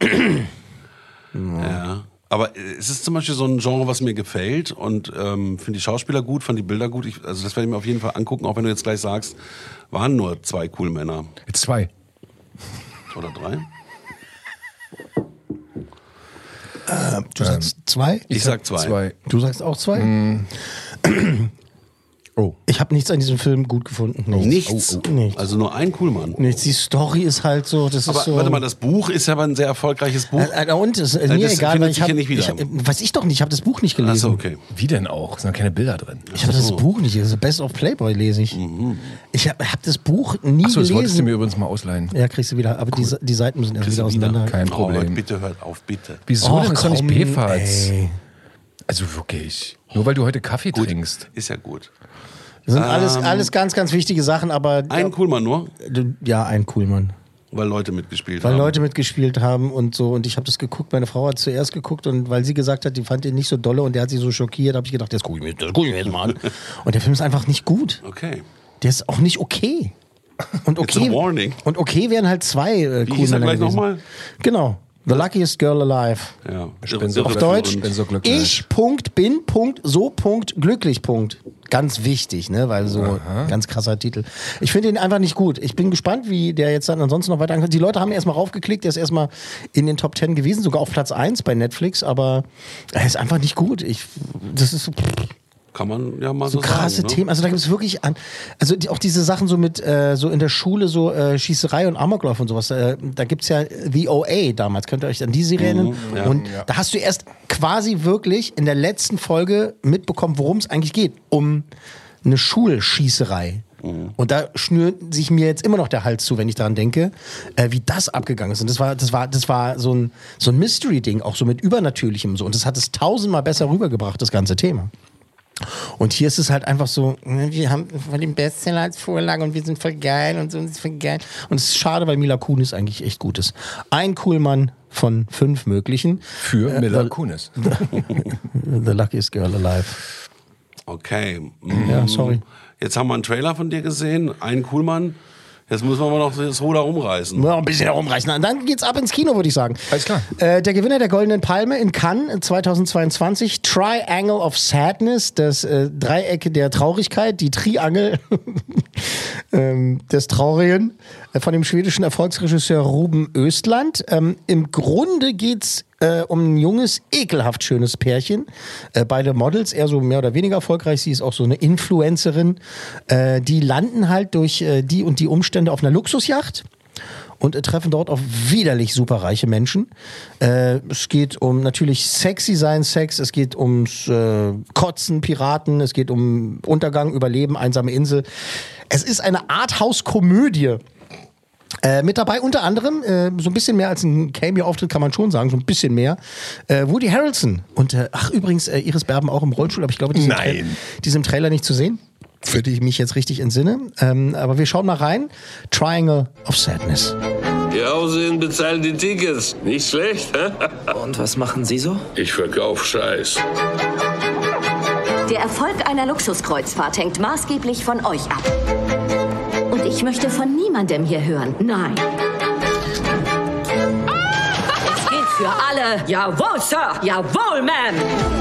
Ja. Aber es ist zum Beispiel so ein Genre, was mir gefällt und finde die Schauspieler gut, fand die Bilder gut. Also das werde ich mir auf jeden Fall angucken, auch wenn du jetzt gleich sagst, waren nur 2 cool Männer. Jetzt 2. Oder 3? Du sagst 2? Ich sag 2. Du sagst auch 2? Oh. Ich habe nichts an diesem Film gut gefunden. Nichts? Nichts. Also nur ein Coolmann. Nichts. Die Story ist halt so, das aber ist so... Warte mal, das Buch ist ja aber ein sehr erfolgreiches Buch. Und? Ist mir das egal, weil ich hier nicht wieder. Weiß ich doch nicht, ich habe das Buch nicht gelesen. Achso, okay. Wie denn auch? Es sind keine Bilder drin. Ich habe das Buch nicht, das Best of Playboy lese ich. Ich habe das Buch nie gelesen. Das wolltest du mir übrigens mal ausleihen. Ja, kriegst du wieder, aber die Seiten müssen erst wieder auseinander. Kein Problem. Bitte hört auf, bitte. Wieso denn? Ist doch nicht PFAS. Also wirklich. Nur weil du heute Kaffee trinkst. Ist ja gut. Das sind alles ganz, ganz wichtige Sachen, aber... Ein Coolmann nur? Ja, ein Coolmann. Weil Leute mitgespielt haben. Weil Leute mitgespielt haben und so. Und ich habe das geguckt, meine Frau hat zuerst geguckt und weil sie gesagt hat, die fand ihn nicht so dolle und der hat sie so schockiert, habe ich gedacht, das gucke ich mir jetzt mal an. Und der Film ist einfach nicht gut. Okay. Der ist auch nicht okay. Und okay, It's a warning. Und okay wären halt 2 Wie hieß er gleich nochmal? Genau. The Luckiest Girl Alive. Ja. Auf Deutsch, bin so glücklich. ich, Punkt, bin, Punkt, so, Punkt, glücklich, Punkt. Ganz wichtig, ne? Weil so ganz krasser Titel. Ich finde ihn einfach nicht gut. Ich bin gespannt, wie der jetzt dann ansonsten noch weiter ankommt. Die Leute haben erstmal raufgeklickt, der ist erstmal in den Top 10 gewesen, sogar auf Platz 1 bei Netflix, aber er ist einfach nicht gut. Das ist so... Kann man ja mal so krasse sagen, ne? Themen. Also da gibt es wirklich auch diese Sachen so mit so in der Schule so Schießerei und Amoklauf und sowas. Da gibt es ja The OA damals. Könnt ihr euch an die Serie erinnern? Ja. Und da hast du erst quasi wirklich in der letzten Folge mitbekommen, worum es eigentlich geht. Um eine Schulschießerei. Und da schnürt sich mir jetzt immer noch der Hals zu, wenn ich daran denke, wie das abgegangen ist. Und das war so ein Mystery-Ding, auch so mit Übernatürlichem so. Und das hat es 1000-mal besser rübergebracht, das ganze Thema. Und hier ist es halt einfach so, wir haben voll den Bestseller als Vorlage und wir sind voll geil und so, und es ist voll geil. Und es ist schade, weil Mila Kunis eigentlich echt gut ist. Ein Kuhlmann von 5 möglichen. Für Mila Kunis. The luckiest girl alive. Okay. Ja, sorry. Jetzt haben wir einen Trailer von dir gesehen, ein Kuhlmann. Jetzt müssen wir mal noch das Ruder rumreißen. Ja, ein bisschen herumreißen. Und dann geht's ab ins Kino, würde ich sagen. Alles klar. Der Gewinner der Goldenen Palme in Cannes 2022, Triangle of Sadness, das Dreieck der Traurigkeit, die Triangel des Traurigen, von dem schwedischen Erfolgsregisseur Ruben Östlund. Im Grunde geht's um ein junges, ekelhaft schönes Pärchen. Beide Models, eher so mehr oder weniger erfolgreich. Sie ist auch so eine Influencerin. Die landen halt durch die und die Umstände auf einer Luxusjacht und treffen dort auf widerlich superreiche Menschen. Es geht um natürlich sexy sein, Sex. Es geht ums Kotzen, Piraten. Es geht um Untergang, Überleben, einsame Insel. Es ist eine Arthouse-Komödie. Mit dabei unter anderem, so ein bisschen mehr als ein Cameo-Auftritt kann man schon sagen, so ein bisschen mehr, Woody Harrelson. Und übrigens, Iris Berben auch im Rollstuhl, aber ich glaube, die ist im Trailer nicht zu sehen, für die ich mich jetzt richtig entsinne. Aber wir schauen mal rein. Triangle of Sadness. Die Aussehen bezahlen die Tickets. Nicht schlecht, hä? Und was machen Sie so? Ich verkauf Scheiß. Der Erfolg einer Luxuskreuzfahrt hängt maßgeblich von euch ab. Und ich möchte von niemandem hier hören. Nein. Es gilt für alle. Jawohl, Sir. Jawohl, Ma'am.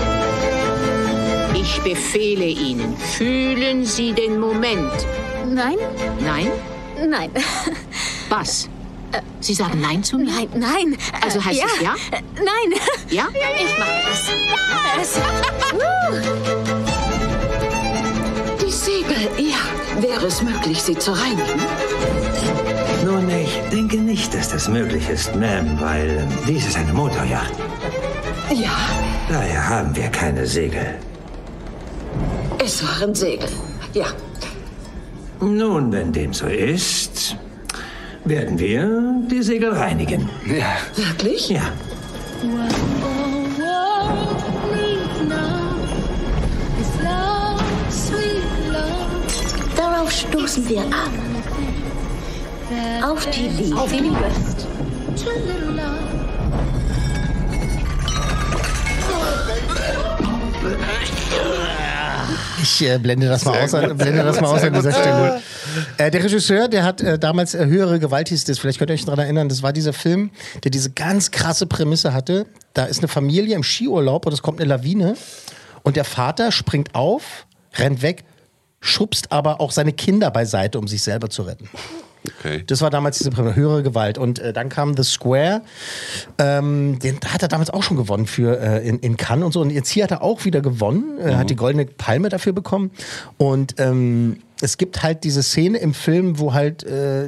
Ich befehle Ihnen, fühlen Sie den Moment. Nein? Nein? Nein. Was? Sie sagen Nein zu mir? Nein, nein. Also heißt es ja? Nein. Ja? Ich mache das. Die Segel, ja. Wäre es möglich, sie zu reinigen? Nun, ich denke nicht, dass das möglich ist, Ma'am, weil dies ist eine Motorjacht. Ja. Daher haben wir keine Segel. Es waren Segel, ja. Nun, wenn dem so ist, werden wir die Segel reinigen. Ja. Wirklich? Ja. Darauf stoßen wir an. Auf die Liebe. Auf die Liebe. Ich blende das mal aus an dieser Stelle. Der Regisseur, der hat damals Höhere Gewalt hieß das, vielleicht könnt ihr euch daran erinnern, das war dieser Film, der diese ganz krasse Prämisse hatte. Da ist eine Familie im Skiurlaub und es kommt eine Lawine und der Vater springt auf, rennt weg, schubst aber auch seine Kinder beiseite, um sich selber zu retten. Okay. Das war damals diese Höhere Gewalt. Und dann kam The Square. Den hat er damals auch schon gewonnen für in Cannes und so. Und jetzt hier hat er auch wieder gewonnen. Hat die Goldene Palme dafür bekommen. Und es gibt halt diese Szene im Film, wo halt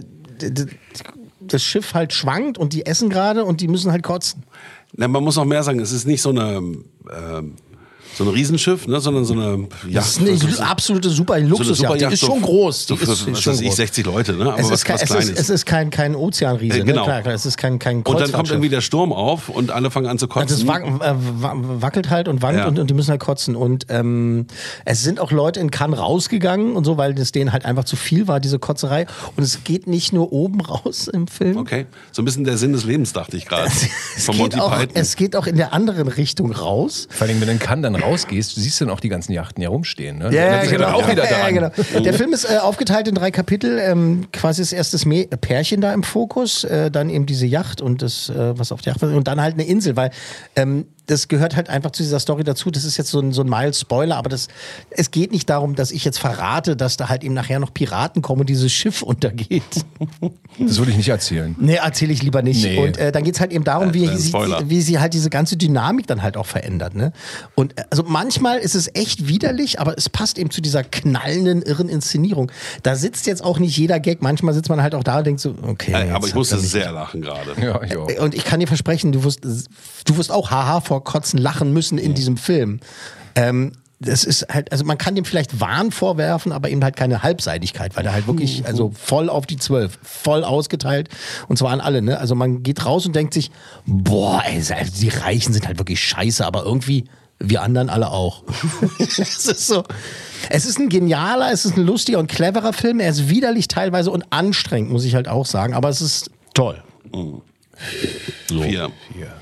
das Schiff halt schwankt und die essen gerade und die müssen halt kotzen. Na, man muss auch mehr sagen, es ist nicht so eine... so ein Riesenschiff, ne, sondern so eine Yacht. Das ist eine absolute super Luxusjacht. Die ist schon groß. Die ist schon groß. 60 Leute, ne? Aber was Kleines. Es ist kein Ozeanriese. Genau. Ne? Klar, es ist kein Kreuzfahrtschiff. Und dann kommt irgendwie der Sturm auf und alle fangen an zu kotzen. Das wackelt halt und wankt und die müssen halt kotzen. Und es sind auch Leute in Cannes rausgegangen und so, weil es denen halt einfach zu viel war, diese Kotzerei. Und es geht nicht nur oben raus im Film. Okay, so ein bisschen der Sinn des Lebens, dachte ich gerade. Von Monty Python. Es geht auch in der anderen Richtung raus. Vor allem, wenn du in Cannes dann rausgehst, du siehst dann auch die ganzen Yachten hier rumstehen. Ne? Ja, genau. Auch wieder daran. Genau. Der Film ist aufgeteilt in 3 Kapitel. Quasi das erste Pärchen da im Fokus, dann eben diese Yacht und das, was auf der Yacht war, und dann halt eine Insel, weil das gehört halt einfach zu dieser Story dazu. Das ist jetzt so ein mild Spoiler, aber es geht nicht darum, dass ich jetzt verrate, dass da halt eben nachher noch Piraten kommen und dieses Schiff untergeht. Das würde ich nicht erzählen. Nee, erzähle ich lieber nicht. Nee. Und dann geht es halt eben darum, wie sie halt diese ganze Dynamik dann halt auch verändert. Ne? Und also manchmal ist es echt widerlich, aber es passt eben zu dieser knallenden, irren Inszenierung. Da sitzt jetzt auch nicht jeder Gag. Manchmal sitzt man halt auch da und denkt so, okay. Aber ich musste sehr lachen gerade. Ja, und ich kann dir versprechen, du wirst auch haha vor Kotzen lachen müssen in diesem Film. Das ist halt, also man kann dem vielleicht Wahn vorwerfen, aber eben halt keine Halbseitigkeit, weil der halt wirklich, also voll auf die 12, voll ausgeteilt und zwar an alle, ne? Also man geht raus und denkt sich, boah, ey, die Reichen sind halt wirklich scheiße, aber irgendwie wir anderen alle auch. Es ist so, es ist ein genialer, es ist ein lustiger und cleverer Film, er ist widerlich teilweise und anstrengend, muss ich halt auch sagen, aber es ist toll. So. 4.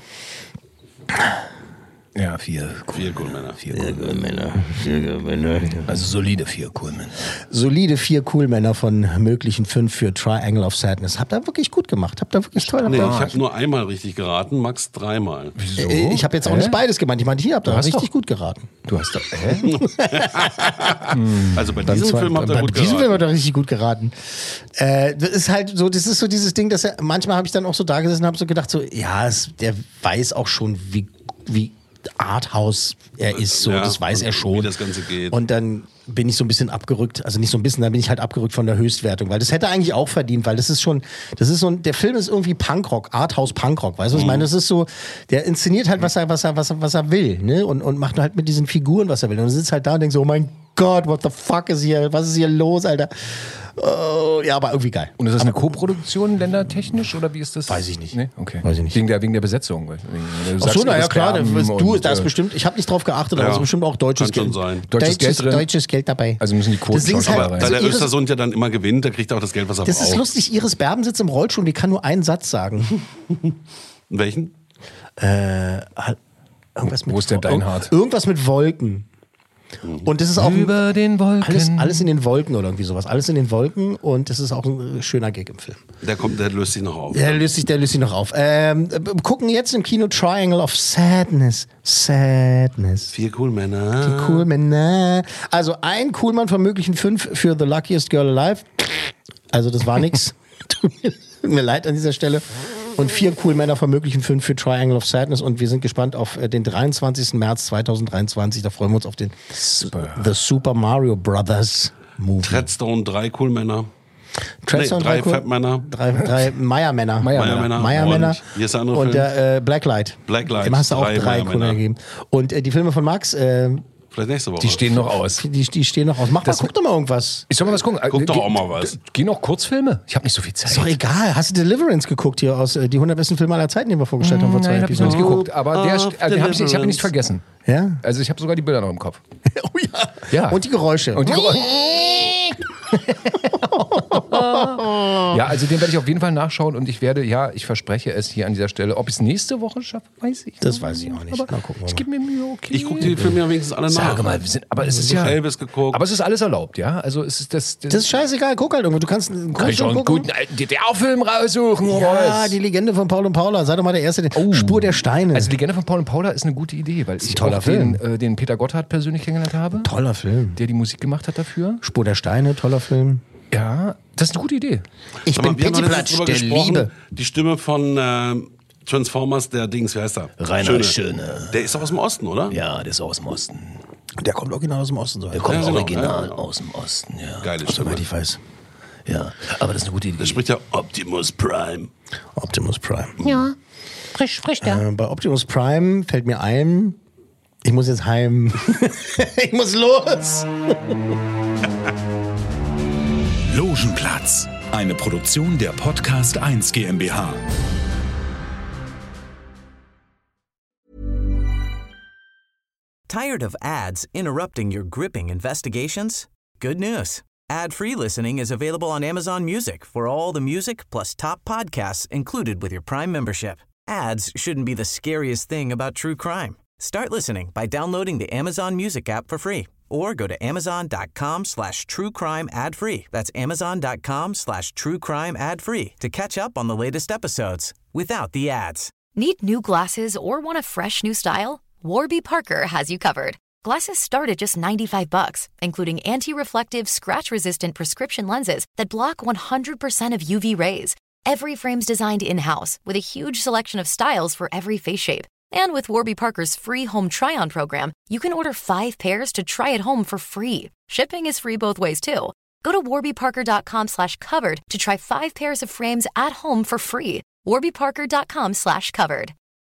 Ja, 4 Coolmänner. 4 Coolmänner. Also solide 4 Coolmänner. Solide 4 Coolmänner von möglichen 5 für Triangle of Sadness. Habt ihr wirklich gut gemacht. Habt ihr wirklich toll gemacht. Nee, ich habe nur einmal richtig geraten, Max 3-mal. Wieso? Ich habe jetzt auch nicht beides gemeint. Ich meinte, hier habt ihr richtig gut geraten. Du hast doch, Also bei diesem Film habt ihr gut geraten. Bei diesem Film habt ihr richtig gut geraten. Das ist halt so, das ist so dieses Ding, dass manchmal habe ich dann auch so da gesessen und habe so gedacht, so, ja, der weiß auch schon, wie Arthouse er ist, so, das weiß er schon. Wie das Ganze geht. Und dann bin ich so ein bisschen abgerückt, also nicht so ein bisschen, dann bin ich halt abgerückt von der Höchstwertung, weil das hätte eigentlich auch verdient, weil das ist so der Film ist irgendwie Punkrock, Arthouse Punkrock, weißt du, was ich meine? Das ist so, der inszeniert halt, was er will, ne? Und macht halt mit diesen Figuren, was er will. Und du sitzt halt da und denkst so, oh mein Gott, what the fuck ist hier, was ist hier los, Alter? Oh, ja, aber irgendwie geil. Und ist das eine Co-Produktion ländertechnisch oder wie ist das? Weiß ich nicht. Nee? Okay. Weiß ich nicht. Wegen der Besetzung. Ach so, naja, klar. Da ist bestimmt, ich habe nicht drauf geachtet, aber es ist bestimmt auch deutsches Geld. Deutsches Geld dabei. Also müssen die Quoten aber da der Östersund ja dann immer gewinnt, da kriegt er auch das Geld, was er braucht. Das ist lustig, Iris Berben sitzt im Rollstuhl und die kann nur einen Satz sagen. Welchen? Irgendwas mit Wo ist der Deinhard? Irgendwas mit Wolken. Und das ist auch über den Wolken. Alles in den Wolken oder irgendwie sowas. Alles in den Wolken und das ist auch ein schöner Gag im Film. Der löst sich noch auf. Der löst sich noch auf. Gucken jetzt im Kino Triangle of Sadness. 4 Coolmänner. 4 Coolmänner. Also ein Coolmann von möglichen 5 für The Luckiest Girl Alive. Also das war nix. Tut mir leid an dieser Stelle. Und 4 Coolmänner von möglichen 5 für Triangle of Sadness. Und wir sind gespannt auf den 23. März 2023. Da freuen wir uns auf den The Super Mario Brothers Movie. Treadstone 3 Coolmänner. Treadstone 3 Fatmänner. 3 Meiermänner. Und hier ist der andere und der Blacklight. Dem hast du auch 3 Coolmänner gegeben. Und die Filme von Max... Vielleicht nächste Woche. Die stehen noch aus. Die stehen noch aus. Guck doch mal irgendwas. Ich soll mal was gucken. Guck doch auch mal was. Geh noch Kurzfilme? Ich habe nicht so viel Zeit. Ist doch egal. Hast du Deliverance geguckt hier aus die 100 besten Filme aller Zeiten, die wir vorgestellt haben vor 2 Nein, habe ich noch Episoden? nicht geguckt. Aber ich habe ihn nicht vergessen. Ja? Also ich habe sogar die Bilder noch im Kopf. Oh ja. Und die Geräusche. Ja, also den werde ich auf jeden Fall nachschauen und ich verspreche es hier an dieser Stelle. Ob ich es nächste Woche schaffe, weiß ich. Das weiß ich auch nicht. Aber ich gebe mir Mühe, okay. Ich gucke die Filme ja wenigstens alle nach. Sag mal, aber es ist ja... Elvis geguckt. Aber es ist alles erlaubt, ja? Also es ist das ist scheißegal, guck halt irgendwo. Du kannst einen guten alten DDR-Film raussuchen, oder ja, die Legende von Paul und Paula. Sei doch mal der Erste. Spur der Steine. Also die Legende von Paul und Paula ist eine gute Idee, weil ich auch den Peter Gotthard persönlich kennengelernt habe. Toller Film. Der die Musik gemacht hat dafür. Spur der Steine, toller Film. Ja, das ist eine gute Idee. Ich bin Petitplatsch der Liebe. Die Stimme von Transformers, der Dings, wie heißt er? Rainer Schöne. Der ist auch aus dem Osten, oder? Ja, der ist aus dem Osten. Der kommt original aus dem Osten. Der kommt original aus dem Osten, ja. Geile Stimme. Soweit ich weiß. Ja, aber das ist eine gute Idee. Der spricht ja Optimus Prime. Ja, frisch der. Bei Optimus Prime fällt mir ein, ich muss jetzt heim. Ich muss los. Logenplatz, eine Produktion der Podcast 1 GmbH. Tired of ads interrupting your gripping investigations? Good news. Ad-free listening is available on Amazon Music for all the music plus top podcasts included with your Prime membership. Ads shouldn't be the scariest thing about true crime. Start listening by downloading the Amazon Music app for free or go to amazon.com/truecrime ad-free. That's amazon.com/truecrime ad-free to catch up on the latest episodes without the ads. Need new glasses or want a fresh new style? Warby Parker has you covered. Glasses start at just $95, including anti-reflective, scratch-resistant prescription lenses that block 100% of UV rays. Every frame's designed in-house with a huge selection of styles for every face shape. And with Warby Parker's free home try-on program, you can order 5 pairs to try at home for free. Shipping is free both ways, too. Go to warbyparker.com/covered to try 5 pairs of frames at home for free. warbyparker.com/covered.